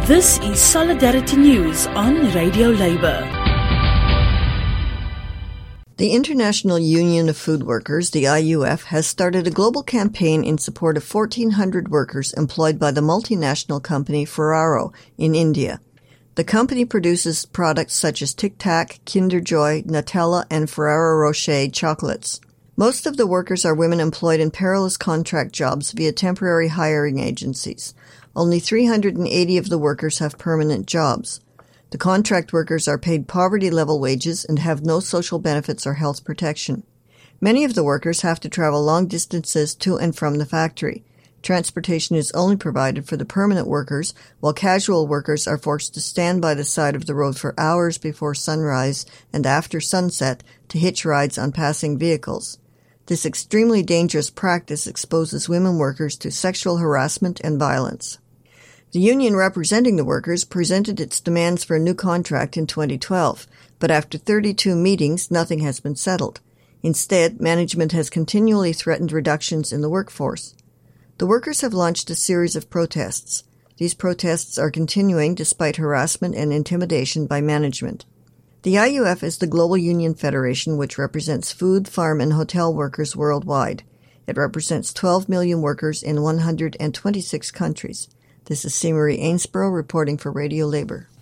This is Solidarity News on Radio Labour. The International Union of Food Workers, the IUF, has started a global campaign in support of 1,400 workers employed by the multinational company Ferrero in India. The company produces products such as Tic Tac, Kinder Joy, Nutella, and Ferrero Rocher chocolates. Most of the workers are women employed in perilous contract jobs via temporary hiring agencies. Only 380 of the workers have permanent jobs. The contract workers are paid poverty-level wages and have no social benefits or health protection. Many of the workers have to travel long distances to and from the factory. Transportation is only provided for the permanent workers, while casual workers are forced to stand by the side of the road for hours before sunrise and after sunset to hitch rides on passing vehicles. This extremely dangerous practice exposes women workers to sexual harassment and violence. The union representing the workers presented its demands for a new contract in 2012, but after 32 meetings, nothing has been settled. Instead, management has continually threatened reductions in the workforce. The workers have launched a series of protests. These protests are continuing despite harassment and intimidation by management. The IUF is the global union federation which represents food, farm, and hotel workers worldwide. It represents 12 million workers in 126 countries. This is C. Marie Ainsborough reporting for Radio Labour.